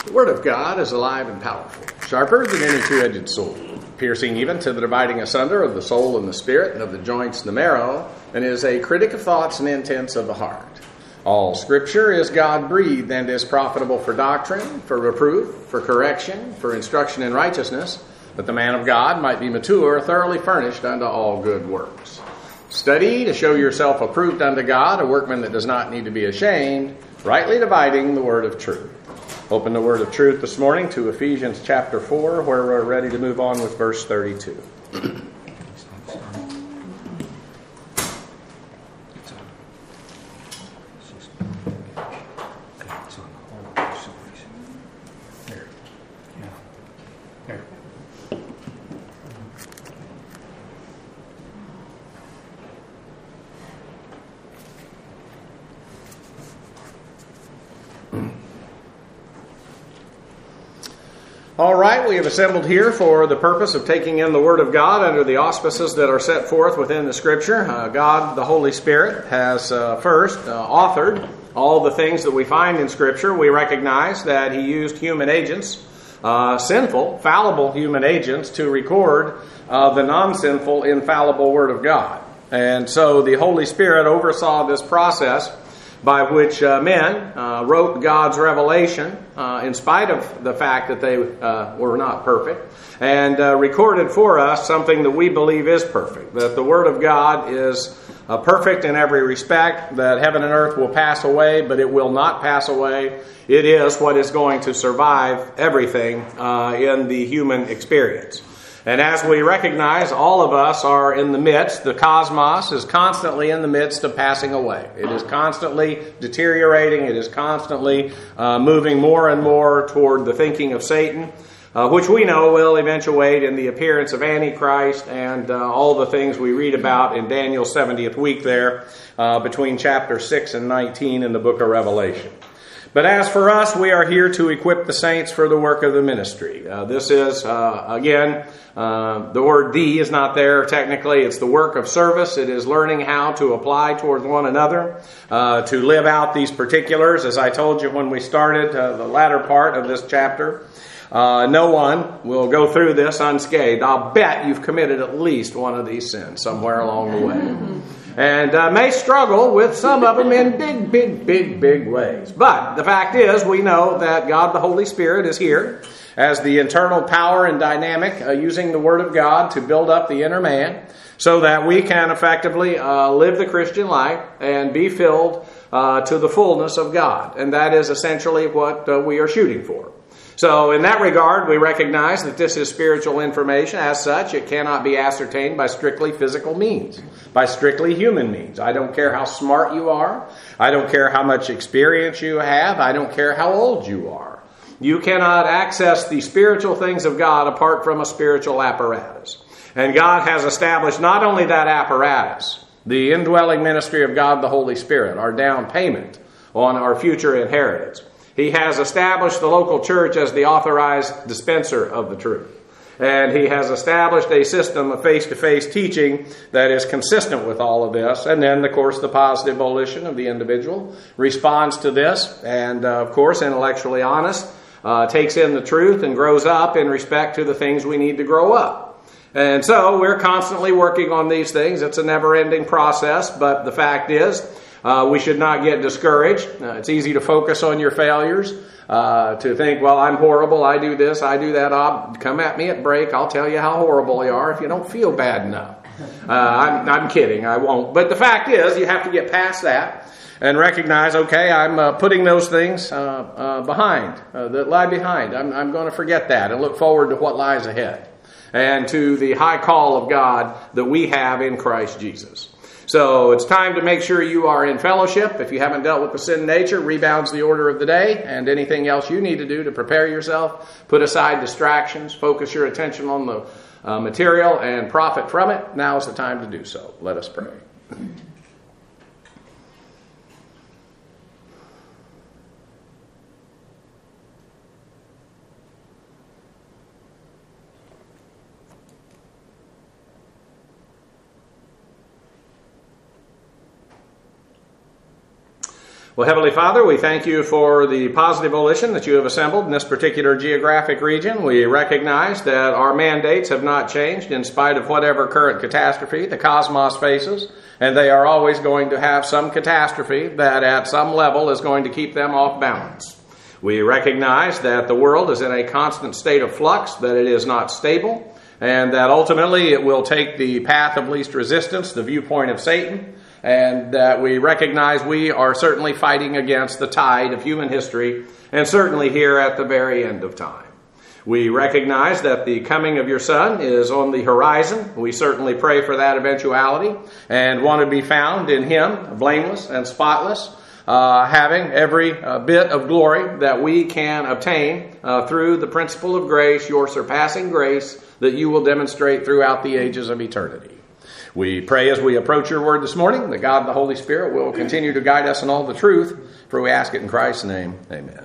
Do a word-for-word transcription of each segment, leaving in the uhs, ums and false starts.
The Word of God is alive and powerful, sharper than any two-edged sword, piercing even to the dividing asunder of the soul and the spirit, and of the joints and the marrow, and is a critic of thoughts and intents of the heart. All Scripture is God-breathed and is profitable for doctrine, for reproof, for correction, for instruction in righteousness, that the man of God might be mature, thoroughly furnished unto all good works. Study to show yourself approved unto God, a workman that does not need to be ashamed, rightly dividing the word of truth. Open the word of truth this morning to Ephesians chapter four, where we're ready to move on with verse thirty-two. All right, we have assembled here for the purpose of taking in the Word of God under the auspices that are set forth within the Scripture. Uh, God, the Holy Spirit, has uh, first uh, authored all the things that we find in Scripture. We recognize that He used human agents, uh, sinful, fallible human agents, to record uh, the non-sinful, infallible Word of God. And so the Holy Spirit oversaw this process by which uh, men uh, wrote God's revelation uh, in spite of the fact that they uh, were not perfect, and uh, recorded for us something that we believe is perfect, that the Word of God is uh, perfect in every respect, that heaven and earth will pass away, but it will not pass away. It is what is going to survive everything uh, in the human experience. And as we recognize, all of us are in the midst, the cosmos is constantly in the midst of passing away. It is constantly deteriorating. It is constantly uh, moving more and more toward the thinking of Satan, uh, which we know will eventuate in the appearance of Antichrist and uh, all the things we read about in Daniel's seventieth week there uh, between chapter six and nineteen in the book of Revelation. But as for us, we are here to equip the saints for the work of the ministry. Uh, this is, uh, again, uh, the word "the" is not there technically. It's the work of service. It is learning how to apply towards one another, uh, to live out these particulars. As I told you when we started uh, the latter part of this chapter, uh, no one will go through this unscathed. I'll bet you've committed at least one of these sins somewhere along the way. And uh, may struggle with some of them in big, big, big, big ways. But the fact is, we know that God the Holy Spirit is here as the internal power and dynamic, uh, using the Word of God to build up the inner man, so that we can effectively uh, live the Christian life and be filled uh, to the fullness of God. And that is essentially what uh, we are shooting for. So in that regard, we recognize that this is spiritual information. As such, it cannot be ascertained by strictly physical means, by strictly human means. I don't care how smart you are. I don't care how much experience you have. I don't care how old you are. You cannot access the spiritual things of God apart from a spiritual apparatus. And God has established not only that apparatus, the indwelling ministry of God the Holy Spirit, our down payment on our future inheritance. He has established the local church as the authorized dispenser of the truth. And He has established a system of face-to-face teaching that is consistent with all of this. And then, of course, the positive volition of the individual responds to this and, uh, of course, intellectually honest, uh, takes in the truth and grows up in respect to the things we need to grow up. And so we're constantly working on these things. It's a never-ending process, but the fact is, Uh, we should not get discouraged. Uh, it's easy to focus on your failures, uh, to think, well, I'm horrible, I do this, I do that. I'll come at me at break, I'll tell you how horrible you are if you don't feel bad enough. Uh, I'm, I'm kidding, I won't. But the fact is, you have to get past that and recognize, okay, I'm uh, putting those things uh, uh, behind, uh, that lie behind. I'm, I'm going to forget that and look forward to what lies ahead and to the high call of God that we have in Christ Jesus. So it's time to make sure you are in fellowship. If you haven't dealt with the sin nature, rebounds the order of the day, and anything else you need to do to prepare yourself. Put aside distractions, focus your attention on the uh, material, and profit from it. Now is the time to do so. Let us pray. Well, Heavenly Father, we thank you for the positive volition that you have assembled in this particular geographic region. We recognize that our mandates have not changed in spite of whatever current catastrophe the cosmos faces, and they are always going to have some catastrophe that at some level is going to keep them off balance. We recognize that the world is in a constant state of flux, that it is not stable, and that ultimately it will take the path of least resistance, the viewpoint of Satan, and that we recognize we are certainly fighting against the tide of human history, and certainly here at the very end of time. We recognize that the coming of your Son is on the horizon. We certainly pray for that eventuality and want to be found in Him, blameless and spotless, uh, having every uh, bit of glory that we can obtain uh, through the principle of grace, your surpassing grace that you will demonstrate throughout the ages of eternity. We pray as we approach your word this morning that God the Holy Spirit will continue to guide us in all the truth, for we ask it in Christ's name. Amen.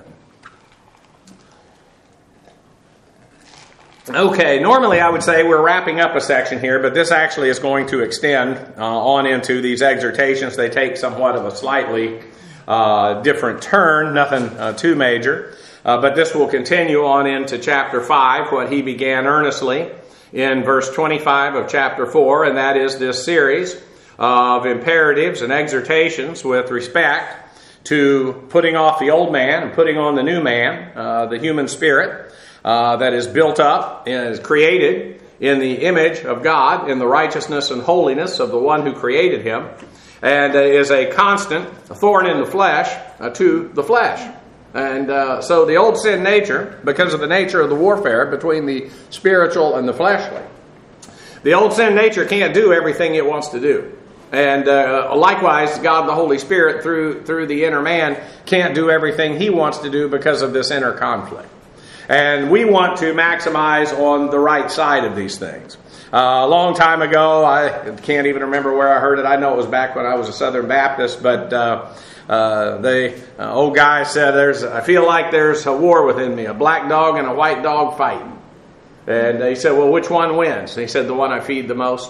Okay, normally I would say we're wrapping up a section here, but this actually is going to extend uh, on into these exhortations. They take somewhat of a slightly uh, different turn, nothing uh, too major, uh, but this will continue on into chapter five, what he began earnestly in verse twenty-five of chapter four, and that is this series of imperatives and exhortations with respect to putting off the old man and putting on the new man, uh, the human spirit uh, that is built up and is created in the image of God, in the righteousness and holiness of the one who created him, and uh, is a constant thorn in the flesh uh, to the flesh. And uh, so the old sin nature, because of the nature of the warfare between the spiritual and the fleshly, the old sin nature can't do everything it wants to do. And uh, likewise, God the Holy Spirit, through through the inner man, can't do everything he wants to do because of this inner conflict. And we want to maximize on the right side of these things. Uh, a long time ago, I can't even remember where I heard it. I know it was back when I was a Southern Baptist, but uh, uh, the uh, old guy said, "There's, I feel like there's a war within me, a black dog and a white dog fighting." And he said, "Well, which one wins?" And he said, "The one I feed the most."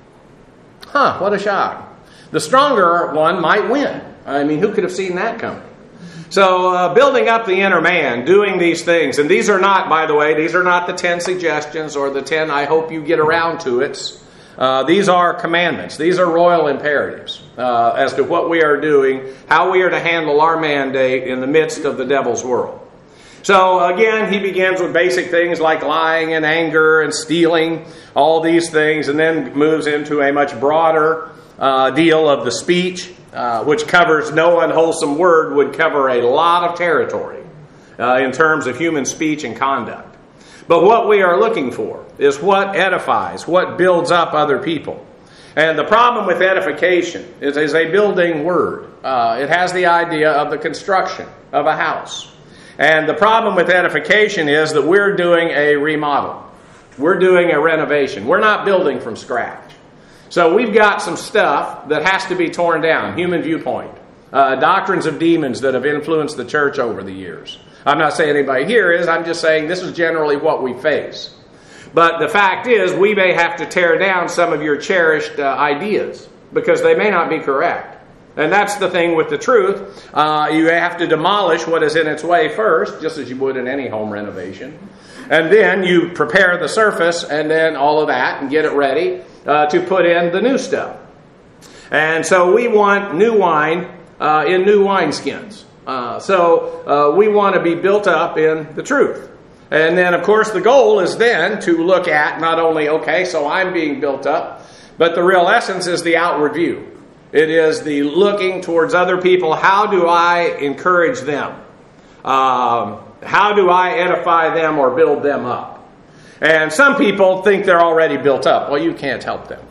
Huh, what a shock. The stronger one might win. I mean, who could have seen that coming? So uh, building up the inner man, doing these things, and these are not, by the way, these are not the ten suggestions or the ten I hope you get around to it. Uh, these are commandments. These are royal imperatives uh, as to what we are doing, how we are to handle our mandate in the midst of the devil's world. So again, he begins with basic things like lying and anger and stealing, all these things, and then moves into a much broader uh, deal of the speech, uh, which covers no unwholesome word, would cover a lot of territory uh, in terms of human speech and conduct. But what we are looking for is what edifies, what builds up other people. And the problem with edification is, is a building word. Uh, it has the idea of the construction of a house. And the problem with edification is that we're doing a remodel. We're doing a renovation. We're not building from scratch. So we've got some stuff that has to be torn down. Human viewpoint. Uh, doctrines of demons that have influenced the church over the years. I'm not saying anybody here is. I'm just saying this is generally what we face. But the fact is, we may have to tear down some of your cherished uh, ideas because they may not be correct. And that's the thing with the truth. Uh, you have to demolish what is in its way first, just as you would in any home renovation. And then you prepare the surface and then all of that and get it ready uh, to put in the new stuff. And so we want new wine uh, in new wineskins. Uh, so uh, we want to be built up in the truth. And then, of course, the goal is then to look at not only, okay, so I'm being built up, but the real essence is the outward view. It is the looking towards other people. How do I encourage them? Um, how do I edify them or build them up? And some people think they're already built up. Well, you can't help them.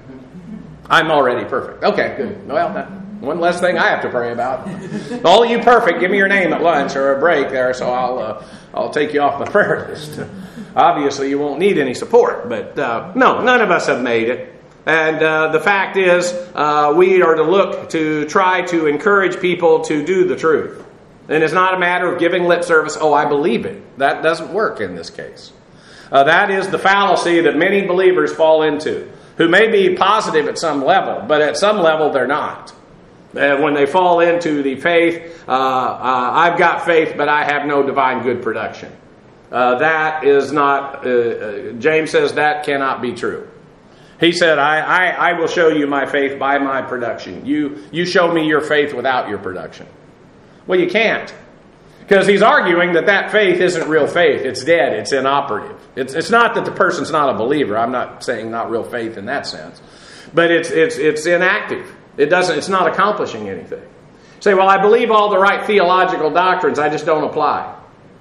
I'm already perfect. Okay, good. Well, that, one less thing I have to pray about. All you perfect, give me your name at lunch or a break there, so I'll uh, I'll take you off the prayer list. Obviously, you won't need any support, but uh, no, none of us have made it. And uh, the fact is, uh, we are to look to try to encourage people to do the truth. And it's not a matter of giving lip service, oh, I believe it. That doesn't work in this case. Uh, that is the fallacy that many believers fall into, who may be positive at some level, but at some level they're not. And when they fall into the faith, uh, uh, I've got faith, but I have no divine good production. Uh, that is not, uh, uh, James says that cannot be true. He said, I, I, I will show you my faith by my production. You, you show me your faith without your production. Well, you can't. Because he's arguing that that faith isn't real faith. It's dead. It's inoperative. It's, it's not that the person's not a believer. I'm not saying not real faith in that sense. But it's, it's, it's inactive. It doesn't, it's not accomplishing anything. You say, well, I believe all the right theological doctrines. I just don't apply.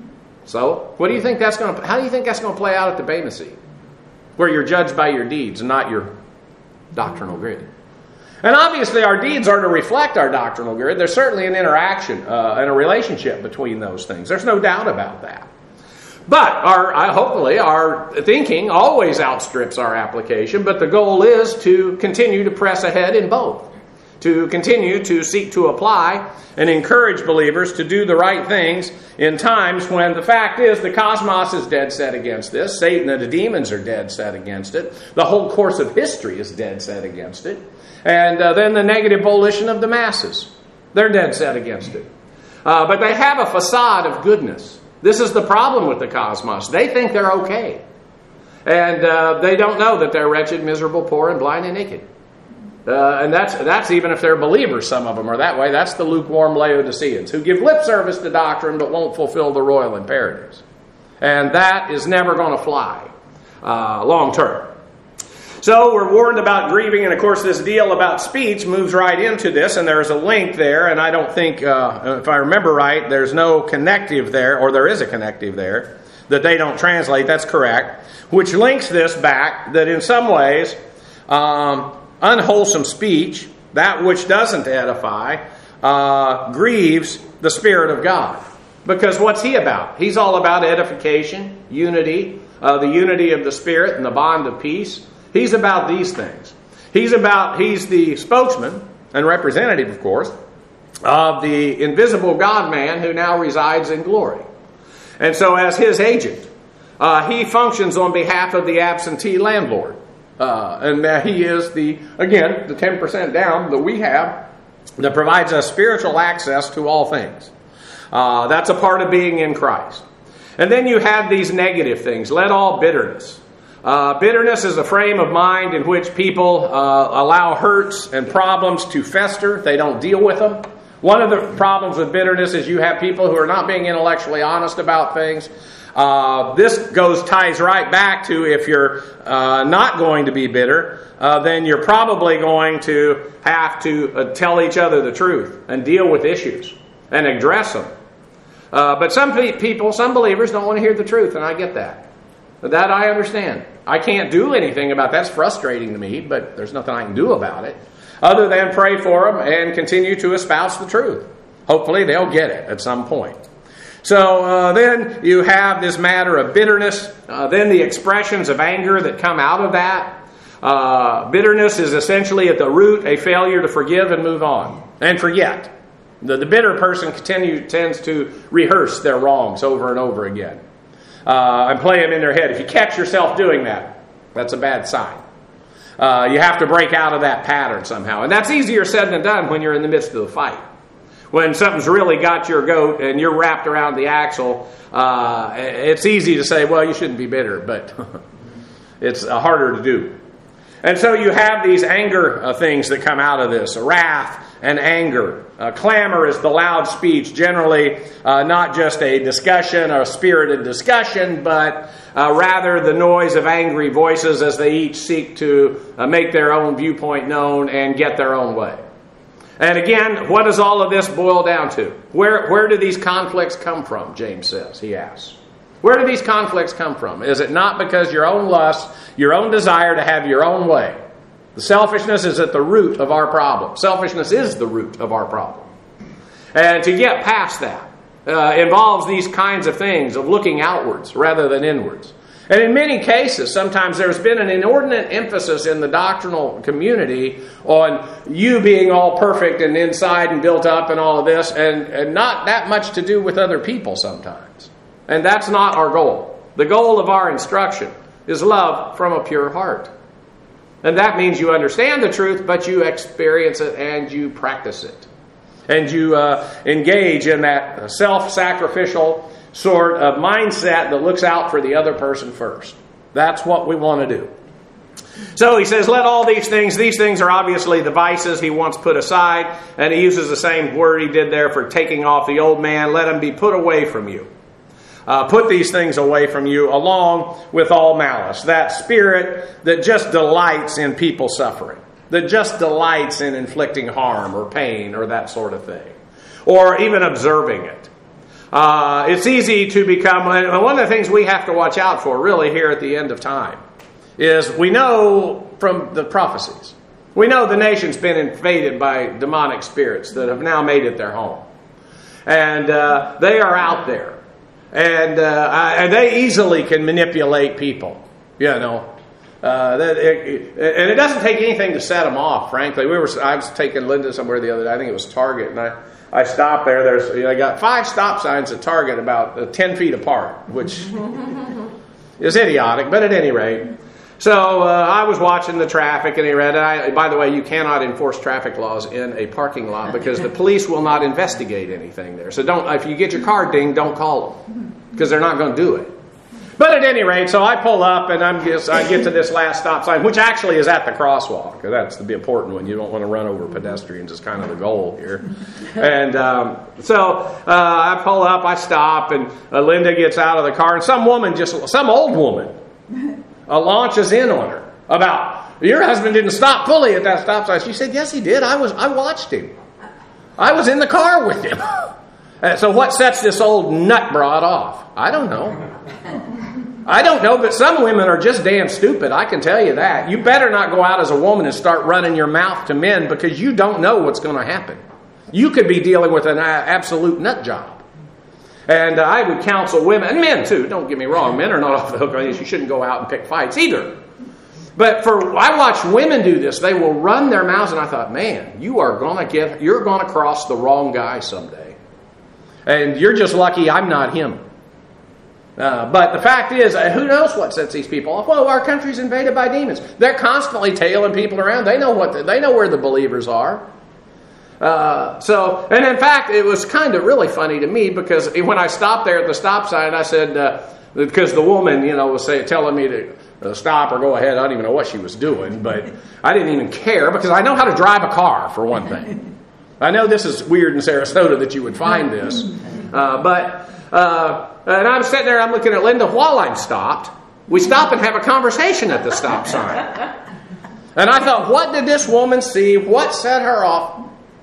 So, what do you think that's going to, how do you think that's going to play out at the Bema Seat? Where you're judged by your deeds and not your doctrinal grid. And obviously our deeds are to reflect our doctrinal grid. There's certainly an interaction uh, and a relationship between those things. There's no doubt about that. But our, uh, hopefully our thinking always outstrips our application, but the goal is to continue to press ahead in both. To continue to seek to apply and encourage believers to do the right things in times when the fact is the cosmos is dead set against this. Satan and the demons are dead set against it. The whole course of history is dead set against it. And uh, then the negative volition of the masses. They're dead set against it. Uh, but they have a facade of goodness. This is the problem with the cosmos. They think they're okay. And uh, they don't know that they're wretched, miserable, poor, and blind and naked. Uh, and that's that's even if they're believers, some of them are that way. That's the lukewarm Laodiceans who give lip service to doctrine but won't fulfill the royal imperatives. And that is never going to fly uh, long term. So we're warned about grieving, and of course this deal about speech moves right into this, and there's a link there, and I don't think, uh, if I remember right, there's no connective there, or there is a connective there, that they don't translate, that's correct, which links this back that in some ways, um, unwholesome speech, that which doesn't edify, uh, grieves the Spirit of God. Because what's He about? He's all about edification, unity, uh, the unity of the Spirit and the bond of peace. He's about these things. He's about, he's the spokesman and representative, of course, of the invisible God-man who now resides in glory. And so as His agent, uh, He functions on behalf of the absentee landlord. Uh, and that He is the, again, the ten percent down that we have that provides us spiritual access to all things. Uh, that's a part of being in Christ. And then you have these negative things. Let all bitterness. Uh, bitterness is a frame of mind in which people uh, allow hurts and problems to fester. They don't deal with them. One of the problems with bitterness is you have people who are not being intellectually honest about things. Uh, this goes ties right back to if you're uh, not going to be bitter, uh, then you're probably going to have to uh, tell each other the truth and deal with issues and address them. Uh, but some pe- people, some believers don't want to hear the truth, and I get that. That I understand. I can't do anything about that. It's frustrating to me, but there's nothing I can do about it other than pray for them and continue to espouse the truth. Hopefully they'll get it at some point. So uh, then you have this matter of bitterness, uh, then the expressions of anger that come out of that. Uh, bitterness is essentially at the root a failure to forgive and move on and forget. The, the bitter person continue, tends to rehearse their wrongs over and over again uh, and play them in their head. If you catch yourself doing that, that's a bad sign. Uh, you have to break out of that pattern somehow. And that's easier said than done when you're in the midst of the fight. When something's really got your goat and you're wrapped around the axle, uh, it's easy to say, well, you shouldn't be bitter, but it's uh, harder to do. And so you have these anger uh, things that come out of this, wrath and anger. Uh, clamor is the loud speech, generally uh, not just a discussion or a spirited discussion, but uh, rather the noise of angry voices as they each seek to uh, make their own viewpoint known and get their own way. And again, what does all of this boil down to? Where, where do these conflicts come from, James says, he asks. Where do these conflicts come from? Is it not because your own lust, your own desire to have your own way? The selfishness is at the root of our problem. Selfishness is the root of our problem. And to get past that uh, involves these kinds of things of looking outwards rather than inwards. And in many cases, sometimes there's been an inordinate emphasis in the doctrinal community on you being all perfect and inside and built up and all of this, and, and not that much to do with other people sometimes. And that's not our goal. The goal of our instruction is love from a pure heart. And that means you understand the truth, but you experience it and you practice it. And you uh, engage in that self-sacrificial sort of mindset that looks out for the other person first. That's what we want to do. So he says, let all these things, these things are obviously the vices he wants put aside. And he uses the same word he did there for taking off the old man. Let them be put away from you. Uh, put these things away from you along with all malice. That spirit that just delights in people suffering. That just delights in inflicting harm or pain or that sort of thing. Or even observing it. Uh, it's easy to become, and one of the things we have to watch out for really here at the end of time is we know from the prophecies, we know the nation's been invaded by demonic spirits that have now made it their home. And uh, they are out there. And, uh, and they easily can manipulate people, you know. Uh, that it, and it doesn't take anything to set them off, frankly. We were I was taking Linda somewhere the other day, I think it was Target, and I, I stopped there. There's you know, I got five stop signs at Target about uh, ten feet apart, which is idiotic, but at any rate. So uh, I was watching the traffic, and he read. I, by the way, you cannot enforce traffic laws in a parking lot because the police will not investigate anything there. So don't. If you get your car dinged, don't call them because they're not going to do it. But at any rate, so I pull up, and I'm just I get to this last stop sign, which actually is at the crosswalk. That's the important one. You don't want to run over pedestrians. Is kind of the goal here. And um, so uh, I pull up, I stop, and uh, Linda gets out of the car, and some woman, just some old woman. Uh, launches in on her about, your husband didn't stop fully at that stop sign. She said, yes, he did. I was. I watched him. I was in the car with him. And so what sets this old nut broad off? I don't know. I don't know, but some women are just damn stupid. I can tell you that. You better not go out as a woman and start running your mouth to men because you don't know what's going to happen. You could be dealing with an absolute nut job. And uh, I would counsel women, and men too, don't get me wrong, men are not off the hook on this. You shouldn't go out and pick fights either. But for I watch women do this. They will run their mouths, and I thought, man, you are going to get, you're going to cross the wrong guy someday. And you're just lucky I'm not him. Uh, but the fact is, uh, who knows what sets these people off? Well, our country's invaded by demons. They're constantly tailing people around. They know what the, they know where the believers are. Uh, so, and in fact, it was kind of really funny to me because when I stopped there at the stop sign, I said, uh, because the woman, you know, was say, telling me to uh, stop or go ahead. I don't even know what she was doing, but I didn't even care because I know how to drive a car, for one thing. I know this is weird in Sarasota that you would find this, uh, but, uh, and I'm sitting there, I'm looking at Linda while I'm stopped. We stop and have a conversation at the stop sign. And I thought, what did this woman see? What set her off?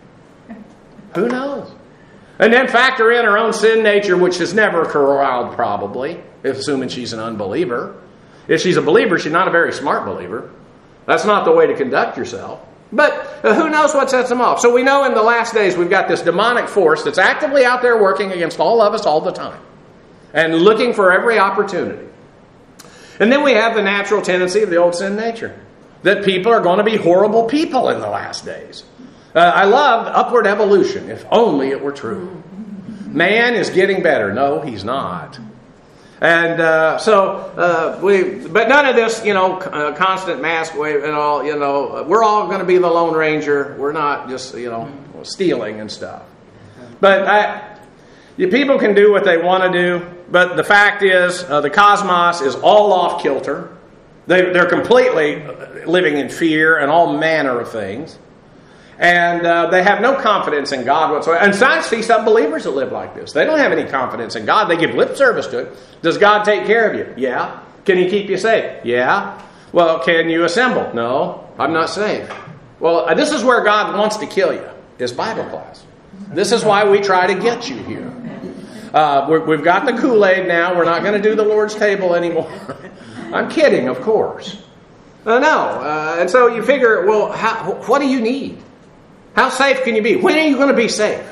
Who knows? And then factor in her own sin nature, which is never corralled, probably, assuming she's an unbeliever. If she's a believer, she's not a very smart believer. That's not the way to conduct yourself. But uh, who knows what sets them off? So we know in the last days we've got this demonic force that's actively out there working against all of us all the time. And looking for every opportunity. And then we have the natural tendency of the old sin nature. That people are going to be horrible people in the last days. Uh, I love upward evolution, if only it were true. Man is getting better. No, he's not. And uh, so, uh, we, but none of this, you know, uh, constant mask wave and all, you know, we're all going to be the Lone Ranger. We're not just, you know, stealing and stuff. But I, you, people can do what they want to do, but the fact is, uh, the cosmos is all off kilter. They, they're completely living in fear and all manner of things. And uh, they have no confidence in God whatsoever. And I see some believers that live like this. They don't have any confidence in God. They give lip service to it. Does God take care of you? Yeah. Can He keep you safe? Yeah. Well, can you assemble? No, I'm not safe. Well, this is where God wants to kill you, is Bible class. This is why we try to get you here. Uh, we're, we've got the Kool-Aid now. We're not going to do the Lord's table anymore. I'm kidding, of course. Uh, no. Uh, and so you figure, well, how, what do you need? How safe can you be? When are you going to be safe?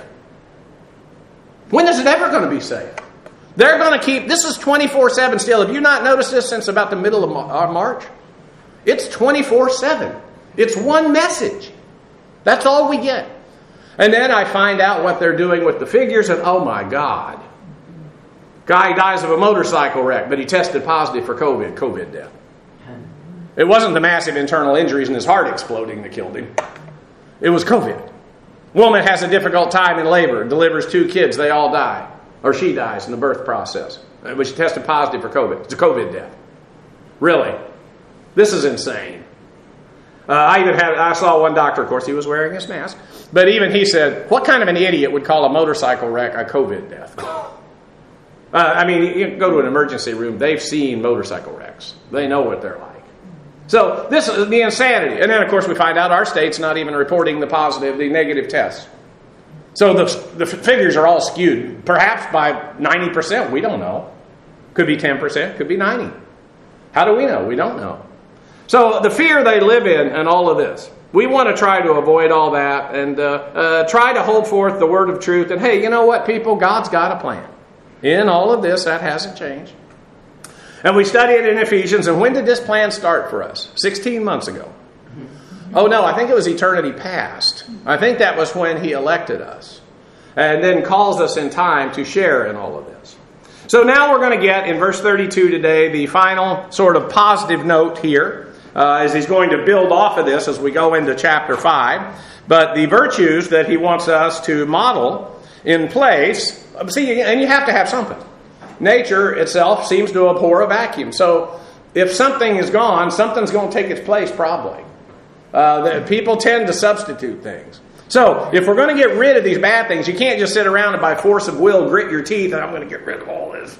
When is it ever going to be safe? They're going to keep, this is twenty-four seven still. Have you not noticed this since about the middle of March? It's twenty-four seven. It's one message. That's all we get. And then I find out what they're doing with the figures, and oh my God. Guy dies of a motorcycle wreck, but he tested positive for COVID, COVID death. It wasn't the massive internal injuries and his heart exploding that killed him. It was COVID. Woman has a difficult time in labor, delivers two kids, they all die. Or she dies in the birth process. But she tested positive for COVID. It's a COVID death. Really. This is insane. Uh, I even had, I saw one doctor, of course, he was wearing his mask. But even he said, what kind of an idiot would call a motorcycle wreck a COVID death? Uh, I mean, you go to an emergency room, they've seen motorcycle wrecks. They know what they're like. So this is the insanity. And then, of course, we find out our state's not even reporting the positive, the negative tests. So the, the figures are all skewed, perhaps by ninety percent. We don't know. Could be ten percent, could be ninety. How do we know? We don't know. So the fear they live in and all of this, we want to try to avoid all that and uh, uh, try to hold forth the word of truth. And hey, you know what, people? God's got a plan. In all of this, that hasn't changed. And we study it in Ephesians. And when did this plan start for us? sixteen months ago. Oh, no, I think it was eternity past. I think that was when he elected us. And then calls us in time to share in all of this. So now we're going to get, in verse thirty-two today, the final sort of positive note here. Uh, as he's going to build off of this as we go into chapter five. But the virtues that he wants us to model in place. See, and you have to have something. Nature itself seems to abhor a vacuum. So if something is gone, something's going to take its place probably. Uh, the, people tend to substitute things. So if we're going to get rid of these bad things, you can't just sit around and by force of will grit your teeth and I'm going to get rid of all this.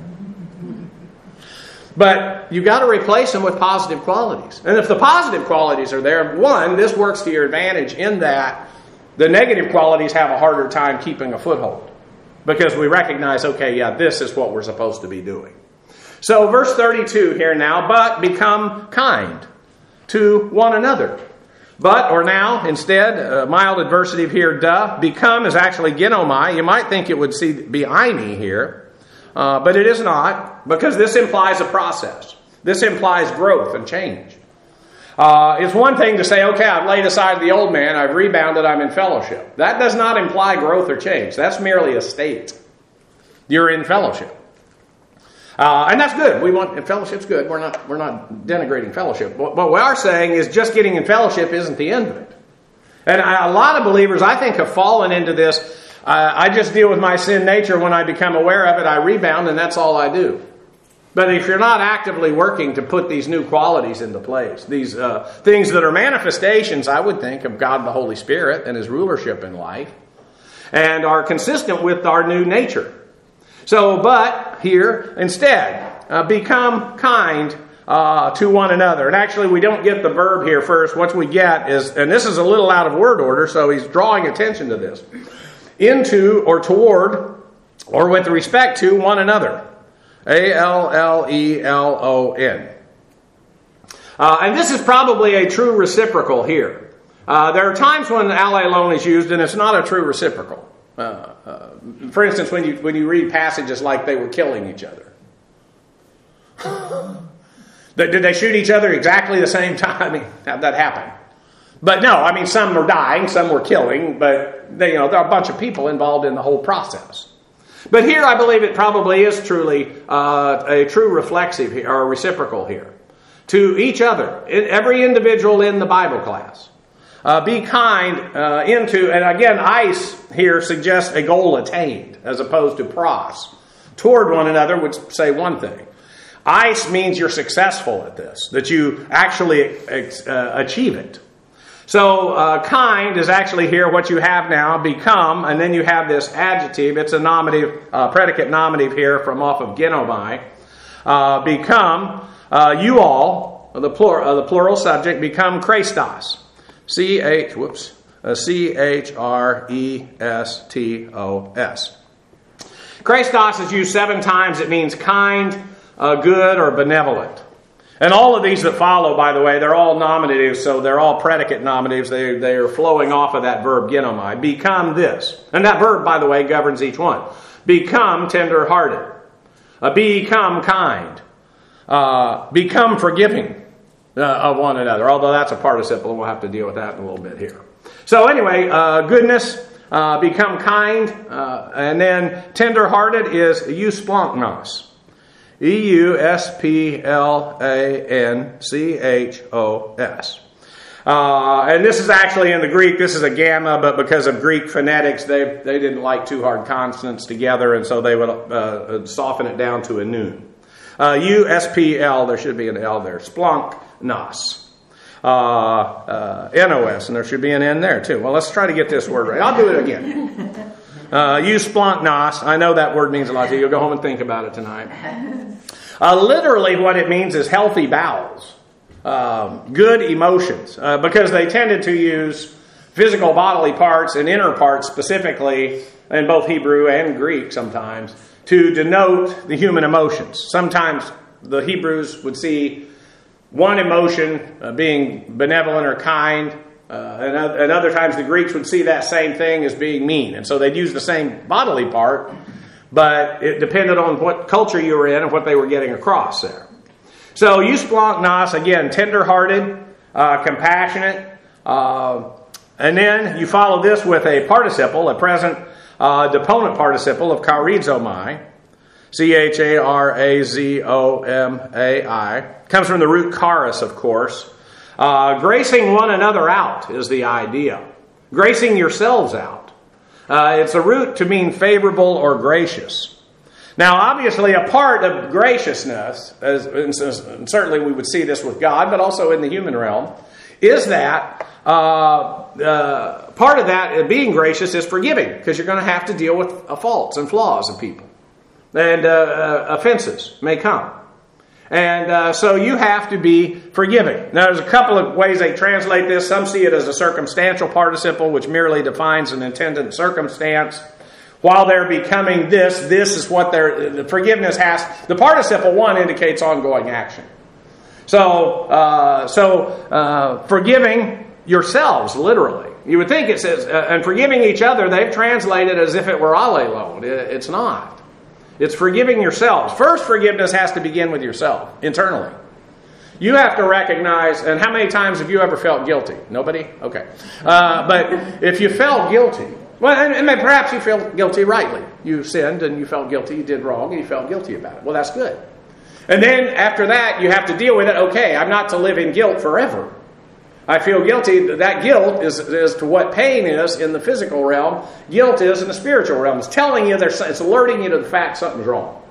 But you've got to replace them with positive qualities. And if the positive qualities are there, one, this works to your advantage in that the negative qualities have a harder time keeping a foothold. Because we recognize, okay, yeah, this is what we're supposed to be doing. So verse thirty-two here now, but become kind to one another. But, or now, instead, uh, mild adversative here, duh. Become is actually genomai. You might think it would see, be eimi here. Uh, but it is not, because this implies a process. This implies growth and change. Uh, it's one thing to say, okay, I've laid aside the old man, I've rebounded, I'm in fellowship. That does not imply growth or change. That's merely a state. You're in fellowship. Uh, and that's good. We want, fellowship's good. We're not, we're not denigrating fellowship. What, what we are saying is just getting in fellowship isn't the end of it. And I, a lot of believers, I think, have fallen into this. Uh, I just deal with my sin nature. When I become aware of it, I rebound, and that's all I do. But if you're not actively working to put these new qualities into place, these uh, things that are manifestations, I would think, of God the Holy Spirit and His rulership in life, and are consistent with our new nature. So, but here, instead, uh, become kind uh, to one another. And actually, we don't get the verb here first. What we get is, and this is a little out of word order, so he's drawing attention to this, into or toward or with respect to one another. A L L E L O N. Uh, and this is probably a true reciprocal here. Uh, there are times when allelon is used and it's not a true reciprocal. Uh, uh, for instance, when you when you read passages like they were killing each other. Did they shoot each other exactly the same time? I mean, that happened. But no, I mean, some were dying, some were killing, but they, you know, there are a bunch of people involved in the whole process. But here I believe it probably is truly uh, a true reflexive here, or reciprocal here. To each other, every individual in the Bible class. Uh, be kind uh, into, and again, ice here suggests a goal attained, as opposed to pros. Toward one another would say one thing. Ice means you're successful at this, that you actually uh, achieve it. So uh, kind is actually here what you have now, become, and then you have this adjective. It's a nominative, uh, predicate nominative here from off of genomai. Uh, become, uh, you all, the, plur, uh, the plural subject, become Christos. C H, whoops, uh, C H R E S T O S. Christos is used seven times. It means kind, uh, good, or benevolent. And all of these that follow, by the way, they're all nominatives, so they're all predicate nominatives. They, they are flowing off of that verb, genomai. Become this. And that verb, by the way, governs each one. Become tender-hearted. Uh, become kind. Uh, become forgiving uh, of one another. Although that's a participle, and we'll have to deal with that in a little bit here. So anyway, uh, goodness, uh, become kind. Uh, and then tender-hearted is eusplanchnos. E U S P L A N C H O S. Uh, and this is actually in the Greek, this is a gamma, but because of Greek phonetics, they they didn't like two hard consonants together, and so they would uh, soften it down to a noon. Uh, U S P L, there should be an L there. Splunk, nos. Uh, uh, N O S, and there should be an N there too. Well, let's try to get this word right. I'll do it again. Uh, you splunk nos. I know that word means a lot to you. You'll go home and think about it tonight. Uh, literally what it means is healthy bowels. Um, good emotions. Uh, because they tended to use physical bodily parts and inner parts specifically, in both Hebrew and Greek sometimes, to denote the human emotions. Sometimes the Hebrews would see one emotion uh, being benevolent or kind, uh, and, uh, and other times the Greeks would see that same thing as being mean. And so they'd use the same bodily part, but it depended on what culture you were in and what they were getting across there. So eusplank nos, again, tender-hearted, uh, compassionate, uh, and then you follow this with a participle, a present uh, deponent participle of charizomai, C H A R A Z O M A I. Comes from the root charis, of course. Uh, gracing one another out is the idea. Gracing yourselves out. Uh, it's a root to mean favorable or gracious. Now, obviously, a part of graciousness, as, and certainly we would see this with God, but also in the human realm, is that uh, uh, part of that, being gracious, is forgiving, because you're going to have to deal with uh, faults and flaws of people. And uh, uh, offenses may come. And uh, so you have to be forgiving. Now, there's a couple of ways they translate this. Some see it as a circumstantial participle, which merely defines an intended circumstance. While they're becoming this, this is what they're, the forgiveness has, the participle one indicates ongoing action. So, uh, so uh, forgiving yourselves, literally. You would think it says, uh, and forgiving each other, they've translated as if it were allelone. It's not. It's forgiving yourselves. First, forgiveness has to begin with yourself, internally. You have to recognize, and how many times have you ever felt guilty? Nobody? Okay. Uh, but if you felt guilty, well, and, and perhaps you feel guilty rightly. You sinned and you felt guilty, you did wrong, and you felt guilty about it. Well, that's good. And then after that, you have to deal with it. Okay, I'm not to live in guilt forever. I feel guilty. That guilt is as to what pain is in the physical realm. Guilt is in the spiritual realm. It's telling you, there's, it's alerting you to the fact something's wrong.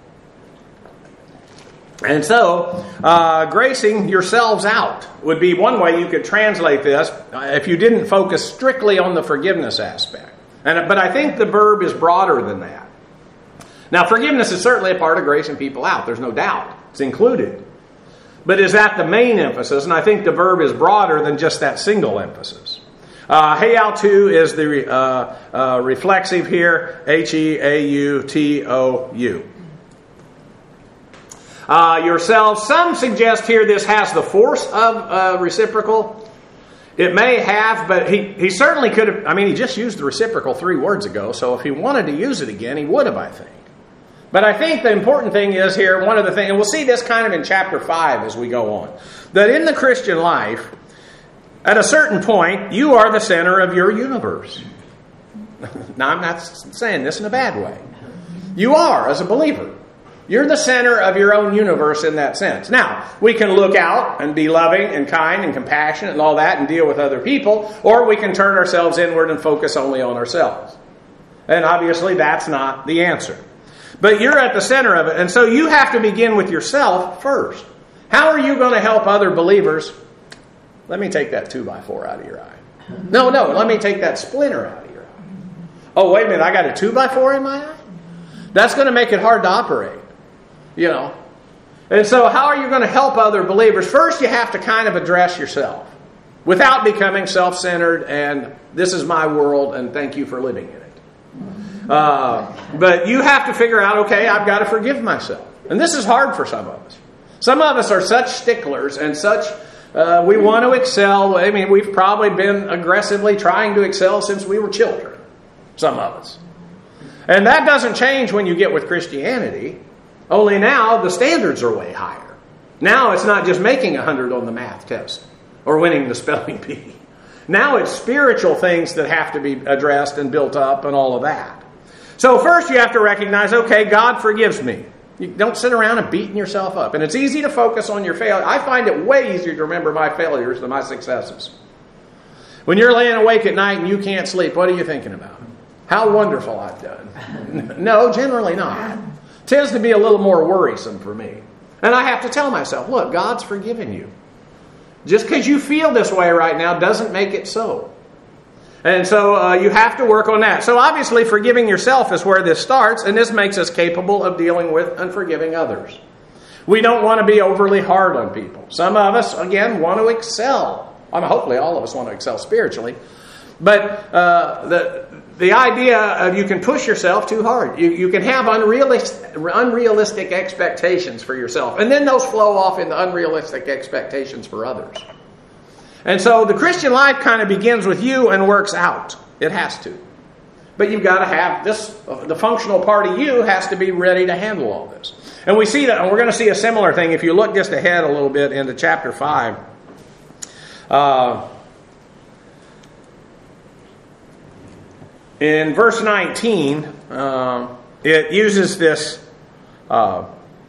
And so, uh, gracing yourselves out would be one way you could translate this if you didn't focus strictly on the forgiveness aspect. And, but I think the verb is broader than that. Now, forgiveness is certainly a part of gracing people out. There's no doubt. It's included. But is that the main emphasis? And I think the verb is broader than just that single emphasis. Uh, Heautou is the uh, uh, reflexive here. H E A U T O U. Uh, yourselves. Some suggest here this has the force of uh, reciprocal. It may have, but he, he certainly could have. I mean, he just used the reciprocal three words ago, so if he wanted to use it again, he would have, I think. But I think the important thing is here, one of the things, and we'll see this kind of in chapter five as we go on, that in the Christian life, at a certain point, you are the center of your universe. Now, I'm not saying this in a bad way. You are, as a believer. You're the center of your own universe in that sense. Now, we can look out and be loving and kind and compassionate and all that and deal with other people, or we can turn ourselves inward and focus only on ourselves. And obviously, that's not the answer. But you're at the center of it, and so you have to begin with yourself first. How are you going to help other believers? Let me take that two by four out of your eye. No, no, let me take that splinter out of your eye. Oh, wait a minute, I got a two by four in my eye? That's going to make it hard to operate, you know. And so how are you going to help other believers? First, you have to kind of address yourself without becoming self-centered and this is my world and thank you for living in it. Uh, but you have to figure out, okay, I've got to forgive myself. And this is hard for some of us. Some of us are such sticklers and such, uh, we want to excel. I mean, we've probably been aggressively trying to excel since we were children. Some of us. And that doesn't change when you get with Christianity. Only now the standards are way higher. Now it's not just making a hundred on the math test or winning the spelling bee. Now it's spiritual things that have to be addressed and built up and all of that. So first you have to recognize, okay, God forgives me. You don't sit around and beating yourself up. And it's easy to focus on your failure. I find it way easier to remember my failures than my successes. When you're laying awake at night and you can't sleep, what are you thinking about? How wonderful I've done. No, generally not. It tends to be a little more worrisome for me. And I have to tell myself, look, God's forgiven you. Just because you feel this way right now doesn't make it so. And so uh, you have to work on that. So obviously forgiving yourself is where this starts, and this makes us capable of dealing with and forgiving others. We don't want to be overly hard on people. Some of us, again, want to excel. I mean, hopefully all of us want to excel spiritually. But uh, the the idea of you can push yourself too hard. You, you can have unrealistic, unrealistic expectations for yourself. And then those flow off into unrealistic expectations for others. And so the Christian life kind of begins with you and works out. It has to. But you've got to have this, the functional part of you has to be ready to handle all this. And we see that, and we're going to see a similar thing if you look just ahead a little bit into chapter five. Uh, in verse nineteen, uh, it uses this. Uh,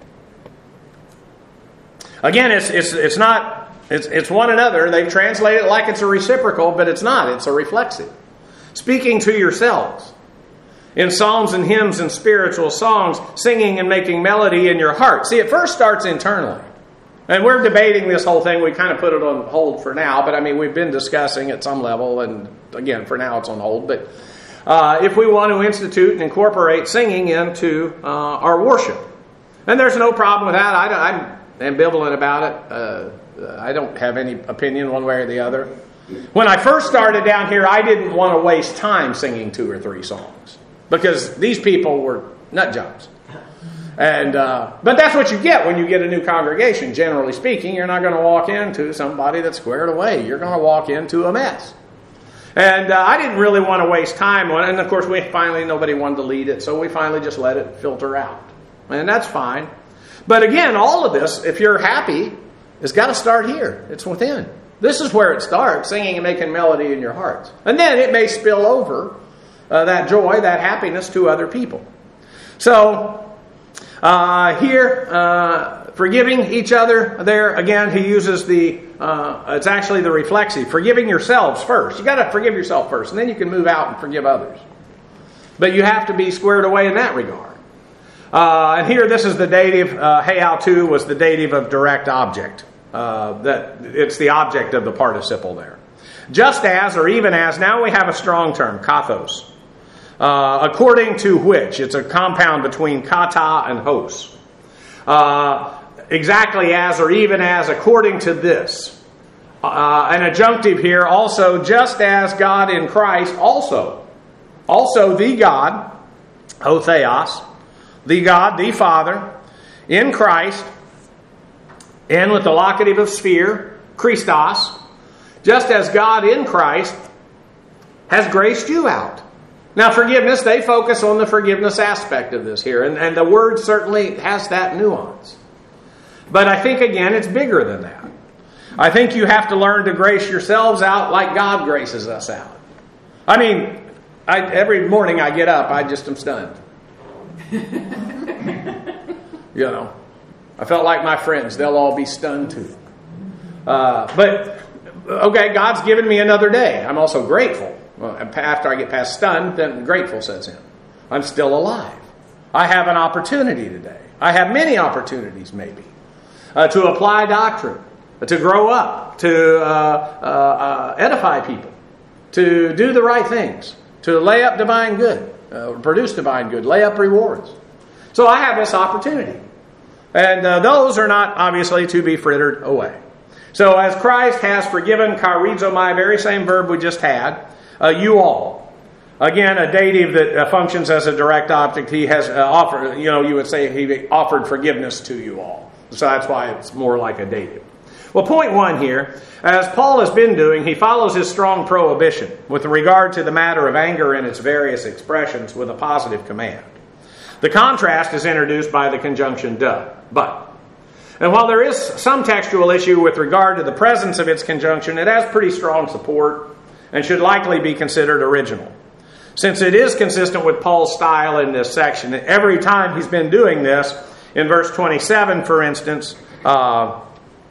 again, it's it's it's not it's it's one another. They translate it like it's a reciprocal, but it's not. It's a reflexive. Speaking to yourselves in psalms and hymns and spiritual songs, singing and making melody in your heart. See, it first starts internally. And we're debating this whole thing. We kind of put it on hold for now. But, I mean, we've been discussing at some level. And, again, for now it's on hold. But uh, if we want to institute and incorporate singing into uh, our worship. And there's no problem with that. I, I'm ambivalent about it. Uh, I don't have any opinion one way or the other. When I first started down here, I didn't want to waste time singing two or three songs. Because these people were nut jobs. And uh, but that's what you get when you get a new congregation. Generally speaking, you're not going to walk into somebody that's squared away. You're going to walk into a mess. And uh, I didn't really want to waste time on it. And of course, we finally, nobody wanted to lead it. So we finally just let it filter out. And that's fine. But again, all of this, if you're happy, has got to start here. It's within. This is where it starts, singing and making melody in your hearts. And then it may spill over uh, that joy, that happiness to other people. So... Uh, here, uh, forgiving each other, there, again, he uses the, uh, it's actually the reflexive. Forgiving yourselves first. You got to forgive yourself first, and then you can move out and forgive others. But you have to be squared away in that regard. Uh, and here, this is the dative, uh, heiau tu was the dative of direct object. Uh, that it's the object of the participle there. Just as, or even as, now we have a strong term, kathos. Uh, according to which, it's a compound between kata and hos. Uh, exactly as or even as, according to this. Uh, an adjunctive here, also, just as God in Christ, also. Also the God, ho theos, the God, the Father, in Christ, and with the locative of sphere, Christos, just as God in Christ has graced you out. Now, forgiveness, they focus on the forgiveness aspect of this here. And, and the word certainly has that nuance. But I think, again, it's bigger than that. I think you have to learn to grace yourselves out like God graces us out. I mean, I, every morning I get up, I just am stunned. You know, I felt like my friends, they'll all be stunned too. Uh, but, okay, God's given me another day. I'm also grateful. Well, after I get past stunned, then grateful sets in. I'm still alive. I have an opportunity today. I have many opportunities, maybe, uh, to apply doctrine, to grow up, to uh, uh, uh, edify people, to do the right things, to lay up divine good, uh, produce divine good, lay up rewards. So I have this opportunity. And uh, those are not, obviously, to be frittered away. So as Christ has forgiven, charizomai, very same verb we just had, Uh, you all. Again, a dative that uh, functions as a direct object. He has uh, offered, you know, you would say he offered forgiveness to you all. So that's why it's more like a dative. Well, point one here, as Paul has been doing, he follows his strong prohibition with regard to the matter of anger and its various expressions with a positive command. The contrast is introduced by the conjunction de, but. And while there is some textual issue with regard to the presence of its conjunction, it has pretty strong support and should likely be considered original. Since it is consistent with Paul's style in this section, every time he's been doing this, In verse twenty-seven, for instance, uh,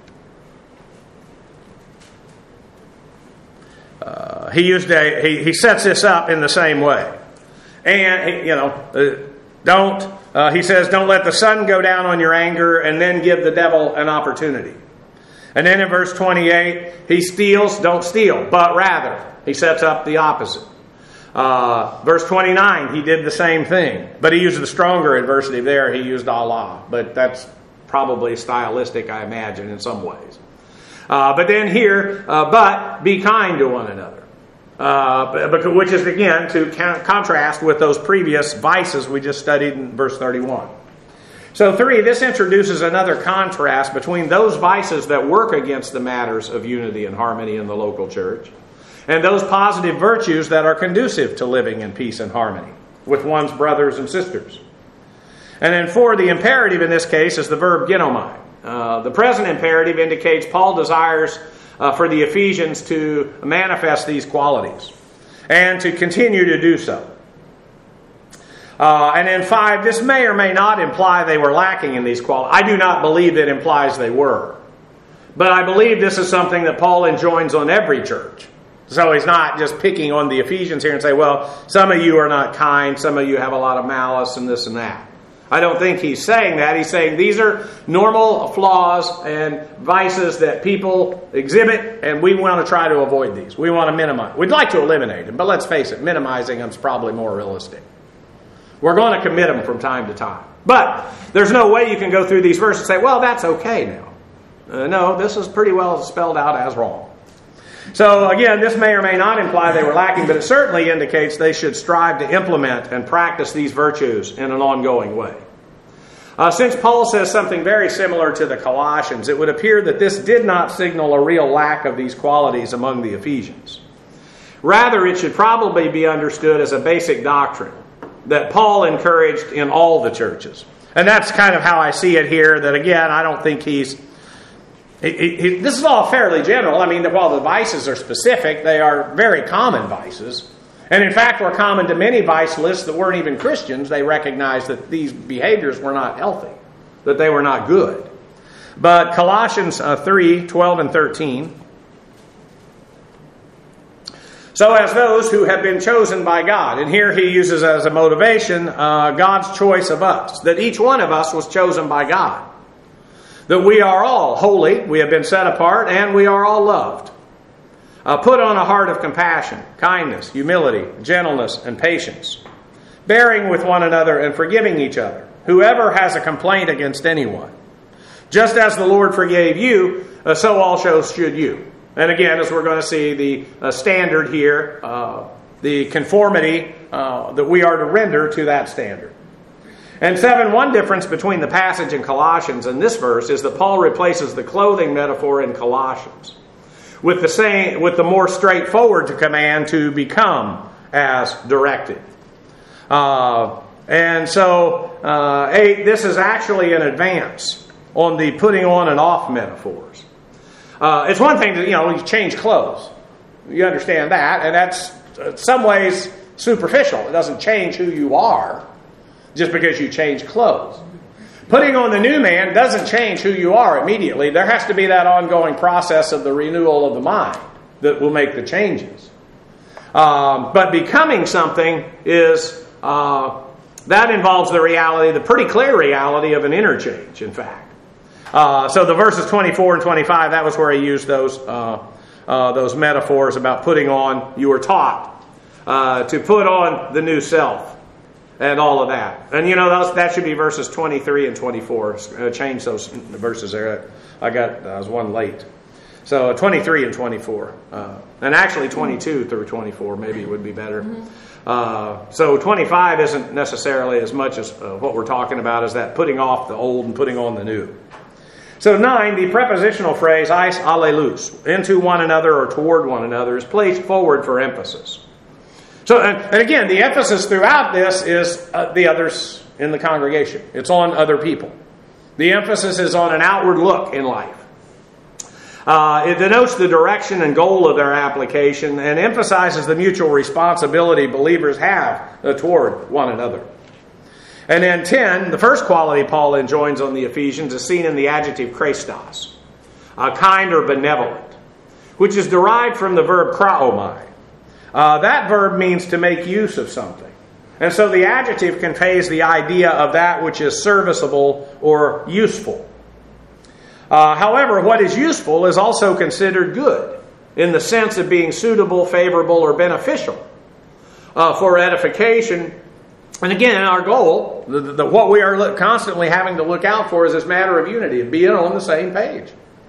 uh, he used a he, he sets this up in the same way, and you know, uh, don't uh, he says, don't let the sun go down on your anger, and then give the devil an opportunity. And then in verse twenty-eight, he steals, don't steal, but rather he sets up the opposite. Uh, verse twenty-nine, he did the same thing, but he used the stronger adversative there. He used Allah, but that's probably stylistic, I imagine, in some ways. Uh, but then here, uh, but be kind to one another, uh, which is again to contrast with those previous vices we just studied in verse thirty-one. So three, this introduces another contrast between those vices that work against the matters of unity and harmony in the local church, and those positive virtues that are conducive to living in peace and harmony with one's brothers and sisters. And then four, the imperative in this case is the verb ginomai. Uh, the present imperative indicates Paul desires uh, for the Ephesians to manifest these qualities and to continue to do so. Uh, and then five, this may or may not imply they were lacking in these qualities. I do not believe that implies they were. But I believe this is something that Paul enjoins on every church. So he's not just picking on the Ephesians here and say, well, some of you are not kind, some of you have a lot of malice and this and that. I don't think he's saying that. He's saying these are normal flaws and vices that people exhibit, and we want to try to avoid these. We want to minimize. We'd like to eliminate them, but let's face it, minimizing them is probably more realistic. We're going to commit them from time to time. But there's no way you can go through these verses and say, well, that's okay now. Uh, no, this is pretty well spelled out as wrong. So again, this may or may not imply they were lacking, but it certainly indicates they should strive to implement and practice these virtues in an ongoing way. Uh, since Paul says something very similar to the Colossians, it would appear that this did not signal a real lack of these qualities among the Ephesians. Rather, it should probably be understood as a basic doctrine that Paul encouraged in all the churches. And that's kind of how I see it here, that again, I don't think he's... He, he, this is all fairly general. I mean, while the vices are specific, they are very common vices. And in fact, were common to many vice lists that weren't even Christians. They recognized that these behaviors were not healthy, that they were not good. But Colossians uh, three, twelve and thirteen. So as those who have been chosen by God, and here he uses as a motivation uh, God's choice of us, that each one of us was chosen by God. That we are all holy, we have been set apart, and we are all loved. Uh, put on a heart of compassion, kindness, humility, gentleness, and patience, bearing with one another and forgiving each other, whoever has a complaint against anyone. Just as the Lord forgave you, uh, so also should you. And again, as we're going to see, the uh, standard here, uh, the conformity uh, that we are to render to that standard. And seven, one difference between the passage in Colossians and this verse is that Paul replaces the clothing metaphor in Colossians with the same, with the more straightforward command to become as directed. Uh, and so, uh, eight, this is actually an advance on the putting on and off metaphors. Uh, it's one thing to, you know, you change clothes. You understand that, and that's in some ways superficial. It doesn't change who you are just because you change clothes. Putting on the new man doesn't change who you are immediately. There has to be that ongoing process of the renewal of the mind that will make the changes. Um, but becoming something is, uh, that involves the reality, the pretty clear reality of an interchange, in fact. Uh, so the verses twenty-four and twenty-five, that was where he used those uh, uh, those metaphors about putting on, you were taught uh, to put on the new self. And all of that. And you know, those, that should be verses twenty-three and twenty-four. Uh, change those verses there. I got, I was one late. So twenty-three and twenty-four. Uh, and actually twenty-two through twenty-four maybe would be better. Uh, so twenty-five isn't necessarily as much as uh, what we're talking about as that putting off the old and putting on the new. So nine, the prepositional phrase, eis allelus, into one another or toward one another, is placed forward for emphasis. So, and, and again, the emphasis throughout this is uh, the others in the congregation. It's on other people. The emphasis is on an outward look in life. Uh, it denotes the direction and goal of their application and emphasizes the mutual responsibility believers have uh, toward one another. And then ten, the first quality Paul enjoins on the Ephesians is seen in the adjective Christos, uh, kind or benevolent, which is derived from the verb kraomai. Uh, that verb means to make use of something. And so the adjective conveys the idea of that which is serviceable or useful. Uh, however, what is useful is also considered good in the sense of being suitable, favorable, or beneficial uh, for edification. And again, our goal, the, the, what we are constantly having to look out for is this matter of unity, of being on the same page.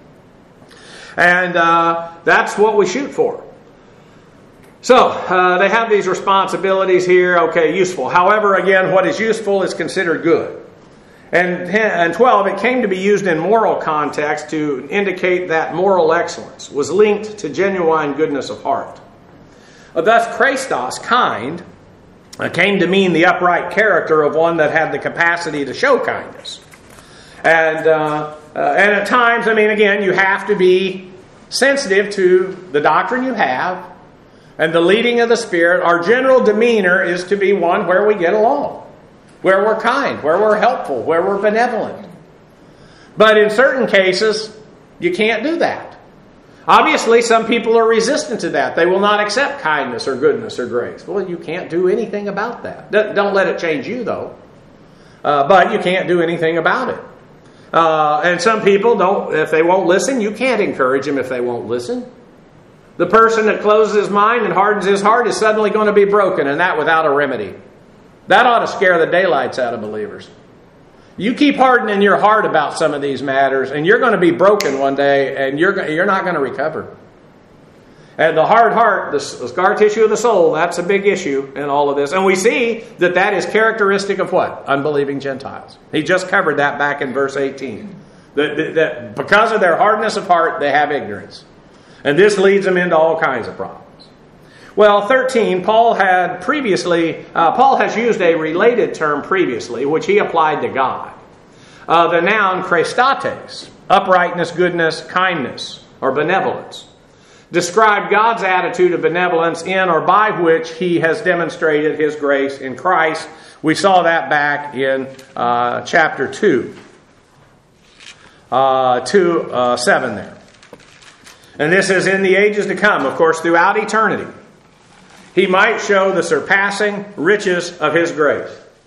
And uh, that's what we shoot for. So, uh, they have these responsibilities here. Okay, useful. However, again, what is useful is considered good. And, and twelve, it came to be used in moral context to indicate that moral excellence was linked to genuine goodness of heart. Uh, thus, Christos, kind, uh, came to mean the upright character of one that had the capacity to show kindness. And, uh, uh, and at times, I mean, again, you have to be sensitive to the doctrine you have and the leading of the Spirit. Our general demeanor is to be one where we get along, where we're kind, where we're helpful, where we're benevolent. But in certain cases, you can't do that. Obviously, some people are resistant to that. They will not accept kindness or goodness or grace. Well, you can't do anything about that. Don't let it change you, though. Uh, but you can't do anything about it. Uh, and some people don't, if they won't listen, you can't encourage them if they won't listen. The person that closes his mind and hardens his heart is suddenly going to be broken, and that without a remedy. That ought to scare the daylights out of believers. You keep hardening your heart about some of these matters, and you're going to be broken one day, and you're you're not going to recover. And the hard heart, the scar tissue of the soul, that's a big issue in all of this. And we see that that is characteristic of what? Unbelieving Gentiles. He just covered that back in verse eighteen. That, that, that because of their hardness of heart, they have ignorance. And this leads them into all kinds of problems. Well, thirteen, Paul had previously, uh, Paul has used a related term previously, which he applied to God. Uh, the noun Christates, uprightness, goodness, kindness, or benevolence, described God's attitude of benevolence in or by which he has demonstrated his grace in Christ. We saw that back in uh, chapter two, uh, two, uh, seven there. And this is in the ages to come, of course, throughout eternity. He might show the surpassing riches of his grace.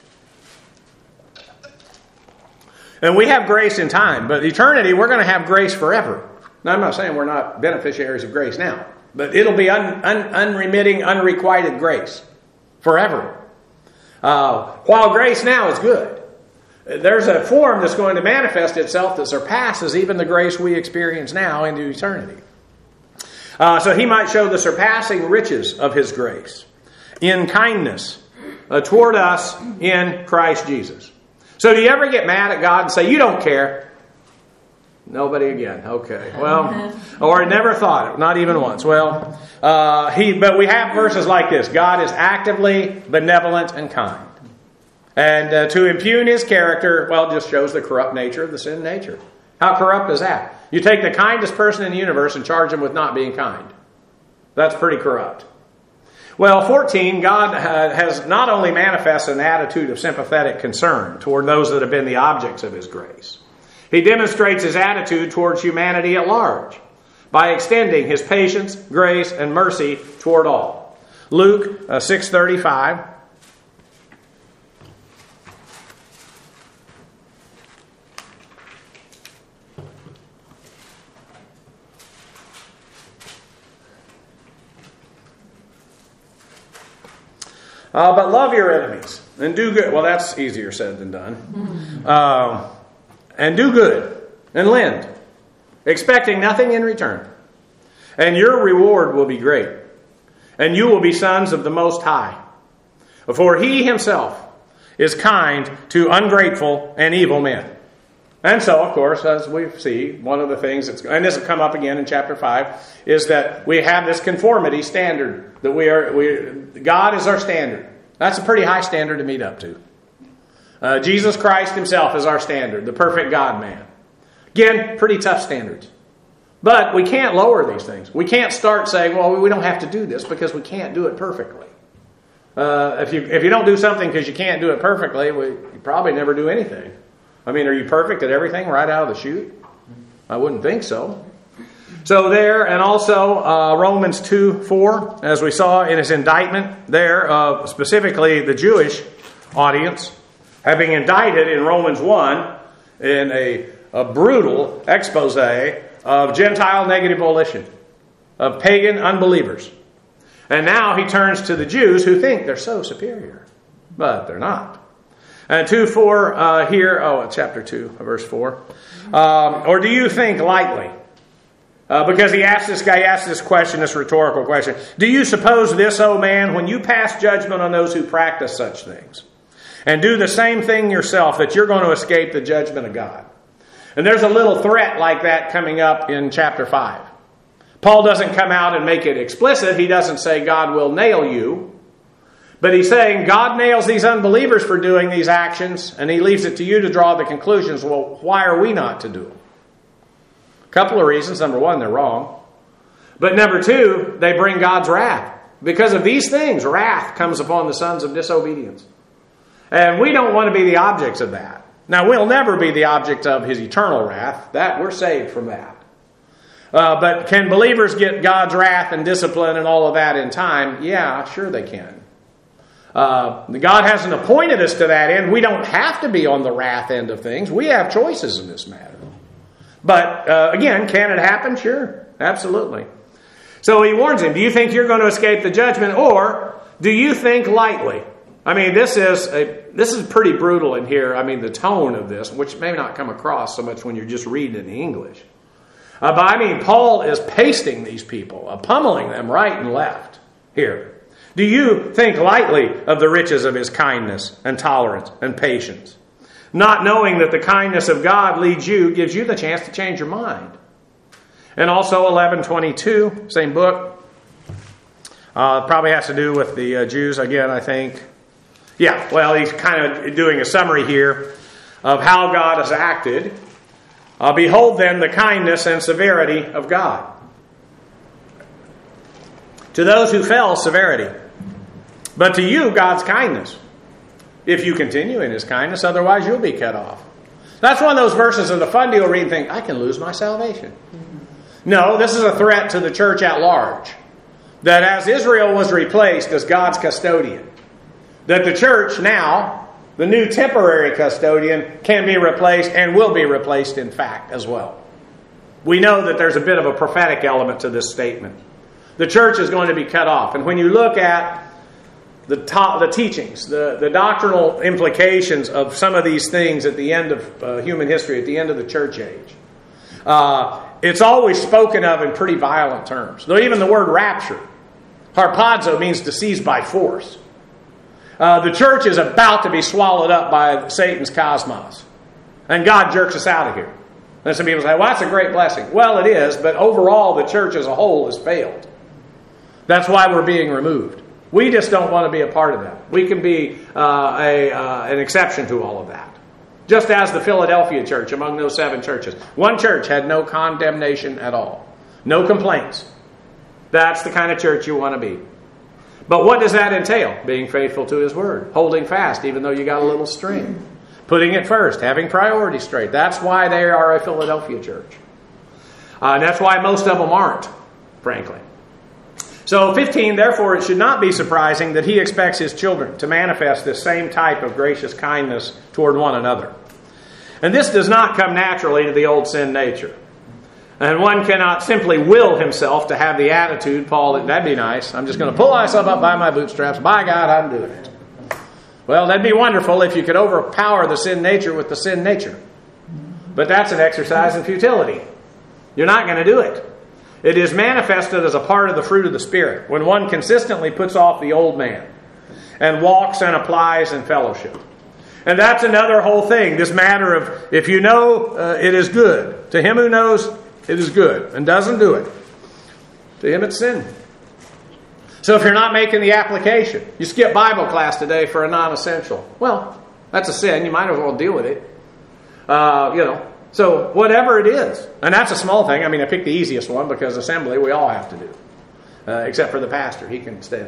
And we have grace in time, but eternity, we're going to have grace forever. Now, I'm not saying we're not beneficiaries of grace now, but it'll be un, un, unremitting, unrequited grace forever. Uh, while grace now is good, there's a form that's going to manifest itself that surpasses even the grace we experience now into eternity. Uh, so he might show the surpassing riches of his grace in kindness uh, toward us in Christ Jesus. So do you ever get mad at God and say, you don't care? Nobody again. Okay. Well, or I never thought it, not even once. Well, uh, he. But we have verses like this. God is actively benevolent and kind. And uh, to impugn his character, well, just shows the corrupt nature of the sin nature. How corrupt is that? You take the kindest person in the universe and charge him with not being kind. That's pretty corrupt. Well, fourteen, God has not only manifested an attitude of sympathetic concern toward those that have been the objects of his grace. He demonstrates his attitude towards humanity at large by extending his patience, grace, and mercy toward all. Luke uh, six thirty-five. Uh, but love your enemies and do good. Well, that's easier said than done. Uh, and do good and lend, expecting nothing in return. And your reward will be great. And you will be sons of the Most High. For he himself is kind to ungrateful and evil men. And so, of course, as we see, one of the things that's, and this will come up again in chapter five, is that we have this conformity standard that we are. We God is our standard. That's a pretty high standard to meet up to. Uh, Jesus Christ himself is our standard, the perfect God-man. Again, pretty tough standards. But we can't lower these things. We can't start saying, well, we don't have to do this because we can't do it perfectly. Uh, if you if you don't do something because you can't do it perfectly, well, you probably never do anything. I mean, are you perfect at everything right out of the chute? I wouldn't think so. So there, and also uh, Romans two four, as we saw in his indictment there, uh, specifically the Jewish audience, having indicted in Romans one in a, a brutal expose of Gentile negative volition, of pagan unbelievers. And now he turns to the Jews who think they're so superior, but they're not. And two four uh, here, oh, chapter two, verse four. Um, or do you think lightly? Uh, because he asked this guy, asked this question, this rhetorical question. Do you suppose this, O man, when you pass judgment on those who practice such things, and do the same thing yourself, that you're going to escape the judgment of God? And there's a little threat like that coming up in chapter five. Paul doesn't come out and make it explicit. He doesn't say God will nail you. But he's saying God nails these unbelievers for doing these actions, and he leaves it to you to draw the conclusions. Well, why are we not to do them? A couple of reasons. Number one, they're wrong. But number two, they bring God's wrath. Because of these things, wrath comes upon the sons of disobedience. And we don't want to be the objects of that. Now, we'll never be the object of his eternal wrath. That we're saved from that. Uh, but can believers get God's wrath and discipline and all of that in time? Yeah, sure they can. Uh, God hasn't appointed us to that end. We don't have to be on the wrath end of things. We have choices in this matter. But uh, again, can it happen? Sure, absolutely. So he warns him, do you think you're going to escape the judgment, or do you think lightly? I mean, this is a, this is pretty brutal in here. I mean, the tone of this, which may not come across so much when you're just reading in the English. Uh, but I mean, Paul is pasting these people, uh, pummeling them right and left here. Do you think lightly of the riches of his kindness and tolerance and patience, not knowing that the kindness of God leads you, gives you the chance to change your mind? And also eleven twenty-two, same book. Uh, probably has to do with the uh, Jews again, I think. Yeah, well, he's kind of doing a summary here of how God has acted. Uh, Behold then the kindness and severity of God. To those who fell, severity. But to you, God's kindness. If you continue in his kindness, otherwise you'll be cut off. That's one of those verses of the fun deal read and think, I can lose my salvation. No, this is a threat to the church at large. That as Israel was replaced as God's custodian, that the church now, the new temporary custodian, can be replaced and will be replaced in fact as well. We know that there's a bit of a prophetic element to this statement. The church is going to be cut off. And when you look at the top, the teachings, the, the doctrinal implications of some of these things at the end of uh, human history, at the end of the church age, uh, it's always spoken of in pretty violent terms. Though even the word rapture, harpazo, means to seize by force. Uh, the church is about to be swallowed up by Satan's cosmos. And God jerks us out of here. And some people say, well, that's a great blessing. Well, it is, but overall the church as a whole has failed. That's why we're being removed. We just don't want to be a part of that. We can be uh, a, uh, an exception to all of that. Just as the Philadelphia church among those seven churches. One church had no condemnation at all. No complaints. That's the kind of church you want to be. But what does that entail? Being faithful to his word. Holding fast even though you got a little string. Putting it first. Having priorities straight. That's why they are a Philadelphia church. Uh, and that's why most of them aren't, frankly. So fifteen, therefore, it should not be surprising that he expects his children to manifest this same type of gracious kindness toward one another. And this does not come naturally to the old sin nature. And one cannot simply will himself to have the attitude, Paul, that'd be nice. I'm just going to pull myself up by my bootstraps. By God, I'm doing it. Well, that'd be wonderful if you could overpower the sin nature with the sin nature. But that's an exercise in futility. You're not going to do it. It is manifested as a part of the fruit of the Spirit when one consistently puts off the old man and walks and applies in fellowship. And that's another whole thing, this matter of if you know uh, it is good. To him who knows it is good and doesn't do it, to him it's sin. So if you're not making the application, you skip Bible class today for a non-essential. Well, that's a sin. You might as well deal with it. Uh, you know. So whatever it is, and that's a small thing. I mean, I picked the easiest one because assembly we all have to do, uh, except for the pastor. He can stay at home.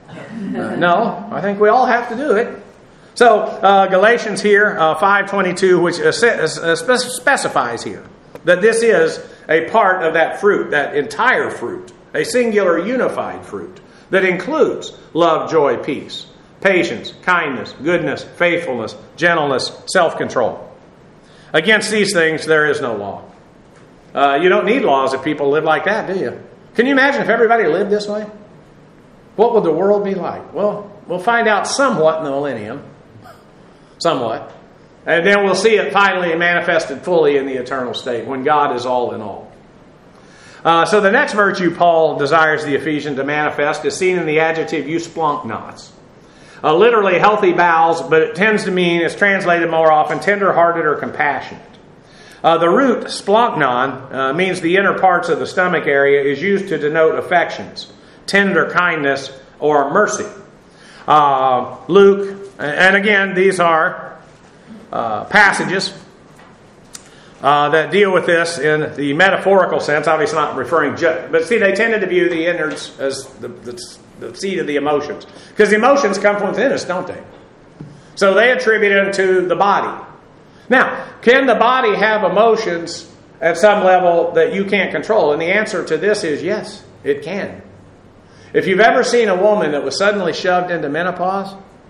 Uh, no, I think we all have to do it. So uh, Galatians here, uh, five twenty-two, which uh, uh, specifies here that this is a part of that fruit, that entire fruit, a singular unified fruit that includes love, joy, peace, patience, kindness, goodness, faithfulness, gentleness, self-control. Against these things there is no law. Uh, you don't need laws if people live like that, do you? Can you imagine if everybody lived this way? What would the world be like? Well, we'll find out somewhat in the millennium. Somewhat. And then we'll see it finally manifested fully in the eternal state when God is all in all. Uh, so the next virtue Paul desires the Ephesian to manifest is seen in the adjective eusplanchnos. Uh, literally healthy bowels, but it tends to mean, it's translated more often, tender-hearted or compassionate. Uh, the root splanknon uh, means the inner parts of the stomach area, is used to denote affections, tender kindness, or mercy. Uh, Luke, and again, these are uh, passages uh, that deal with this in the metaphorical sense, obviously not referring just, but see, they tended to view the innards as the, the, the seat of the emotions. Because the emotions come from within us, don't they? So they attribute them to the body. Now, can the body have emotions at some level that you can't control? And the answer to this is yes, it can. If you've ever seen a woman that was suddenly shoved into menopause,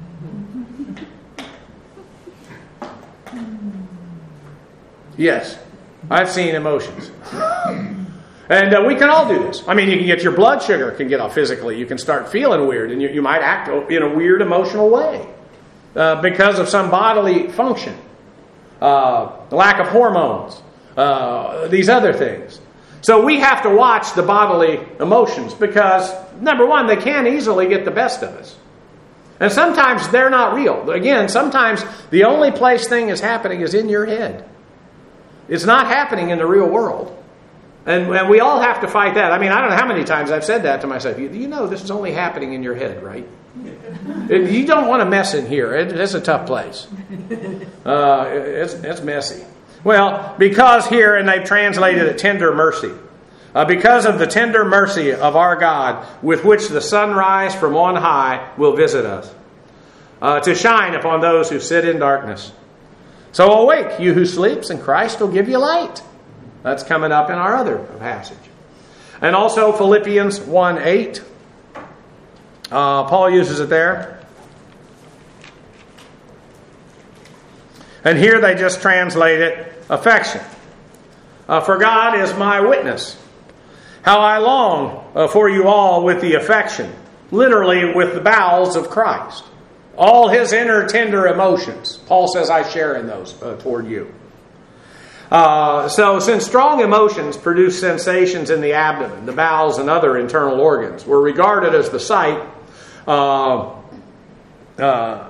yes, I've seen emotions. And uh, we can all do this. I mean, you can get your blood sugar can get off physically. You can start feeling weird, and you, you might act in a weird emotional way uh, because of some bodily function. Uh, the lack of hormones, uh, these other things. So we have to watch the bodily emotions because, number one, they can easily get the best of us. And sometimes they're not real. Again, sometimes the only place thing is happening is in your head. It's not happening in the real world. And, and we all have to fight that. I mean, I don't know how many times I've said that to myself. You, you know this is only happening in your head, right? You don't want to mess in here. It, it's a tough place. Uh, it's, it's messy. Well, because here, and they've translated it tender mercy. Uh, because of the tender mercy of our God, with which the sunrise from on high will visit us, uh, to shine upon those who sit in darkness. So awake, you who sleeps, and Christ will give you light. That's coming up in our other passage. And also Philippians one eight. Uh, Paul uses it there. And here they just translate it affection. Uh, For God is my witness, how I long uh, for you all with the affection, literally with the bowels of Christ. All his inner tender emotions. Paul says I share in those uh, toward you. Uh, so since strong emotions produce sensations in the abdomen, the bowels, and other internal organs, were regarded as the site uh, uh,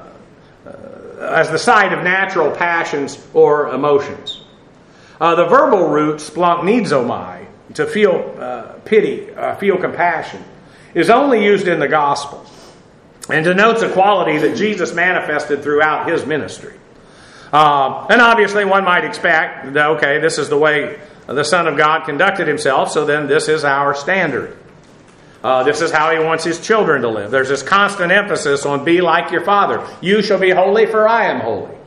as the site of natural passions or emotions. Uh, the verbal root splanchnizomai, to feel uh, pity, uh, feel compassion, is only used in the gospel and denotes a quality that Jesus manifested throughout his ministry. Uh, and obviously one might expect that, okay, this is the way the Son of God conducted himself, so then this is our standard. Uh, this is how he wants his children to live. There's this constant emphasis on be like your Father. You shall be holy, for I am holy.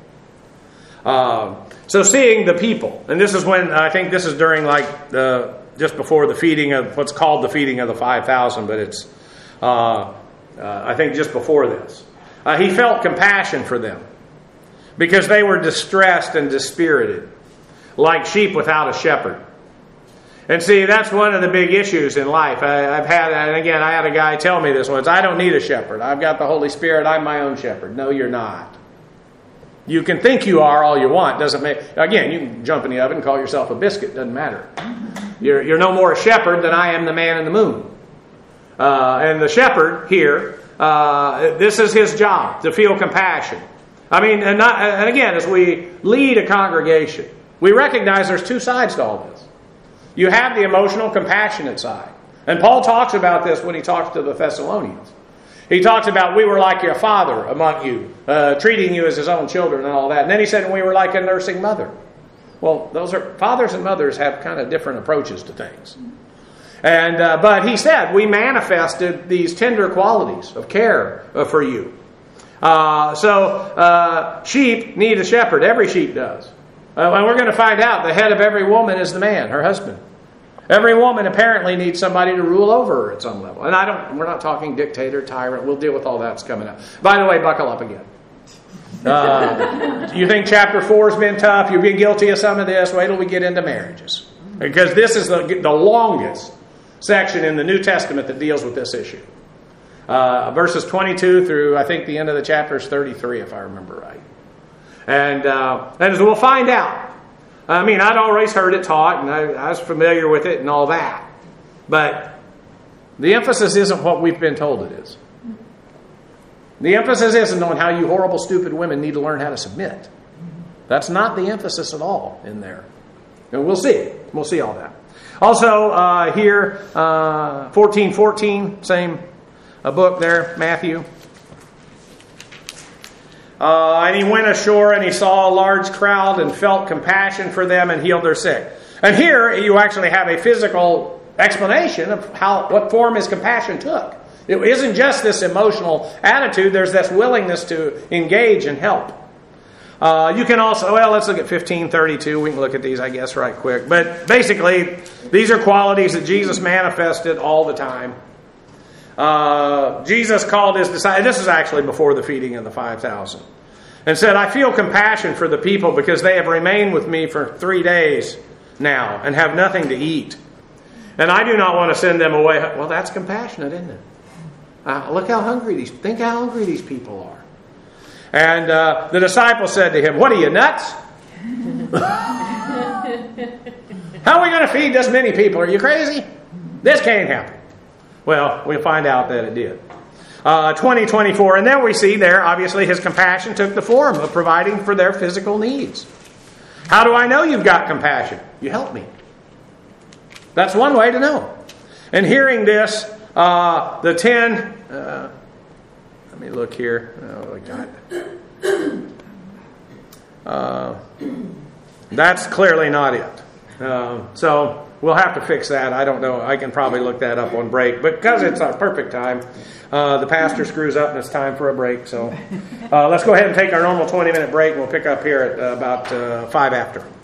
Uh, so seeing the people, and this is when, I think this is during like the, just before the feeding of, what's called the feeding of the five thousand, but it's, uh, uh, I think just before this. Uh, he felt compassion for them, because they were distressed and dispirited, like sheep without a shepherd. And see, that's one of the big issues in life. I, I've had, and again, I had a guy tell me this once, I don't need a shepherd. I've got the Holy Spirit. I'm my own shepherd. No, you're not. You can think you are all you want. Doesn't make, again, you can jump in the oven and call yourself a biscuit. Doesn't matter. You're, you're no more a shepherd than I am the man in the moon. Uh, and the shepherd here, uh, this is his job, to feel compassion. I mean, and, not, and again, as we lead a congregation, we recognize there's two sides to all this. You have the emotional, compassionate side. And Paul talks about this when he talks to the Thessalonians. He talks about we were like your father among you, uh, treating you as his own children and all that. And then he said we were like a nursing mother. Well, those are fathers and mothers have kind of different approaches to things. And uh, but he said, we manifested these tender qualities of care uh, for you. Uh, so uh, sheep need a shepherd. Every sheep does. Uh, and we're going to find out the head of every woman is the man, her husband. Every woman apparently needs somebody to rule over her at some level. And I don't. We're not talking dictator, tyrant. We'll deal with all that's coming up. By the way, buckle up again. Uh, you think chapter four has been tough? You've been guilty of some of this. Wait till we get into marriages. Because this is the, the longest section in the New Testament that deals with this issue. Uh, verses twenty-two through, I think, the end of the chapter is thirty-three, if I remember right. And, uh, and as we'll find out, I mean, I'd always heard it taught, and I, I was familiar with it and all that. But the emphasis isn't what we've been told it is. The emphasis isn't on how you horrible, stupid women need to learn how to submit. That's not the emphasis at all in there. And we'll see. We'll see all that. Also, uh, here, uh, fourteen fourteen, same uh, book there, Matthew. Uh, and he went ashore and he saw a large crowd and felt compassion for them and healed their sick. And here you actually have a physical explanation of how what form his compassion took. It isn't just this emotional attitude. There's this willingness to engage and help. Uh, you can also, well, let's look at fifteen thirty-two. We can look at these, I guess, right quick. But basically, these are qualities that Jesus manifested all the time. Uh, Jesus called his disciples, this is actually before the feeding of the five thousand, and said, I feel compassion for the people because they have remained with me for three days now and have nothing to eat. And I do not want to send them away. Well, that's compassionate, isn't it? Uh, look how hungry these, think how hungry these people are. And uh, the disciples said to him, what are you, nuts? How are we going to feed this many people? Are you crazy? This can't happen. Well, we'll find out that it did. Uh, twenty twenty-four, and then we see there, obviously, his compassion took the form of providing for their physical needs. How do I know you've got compassion? You help me. That's one way to know. And hearing this, uh, the ten... Uh, let me look here. Oh, I got it. Uh, that's clearly not it. Uh, so... We'll have to fix that. I don't know. I can probably look that up on break. But because it's our perfect time, uh, the pastor screws up and it's time for a break. So uh, let's go ahead and take our normal twenty-minute break. And we'll pick up here at uh, about uh, five after.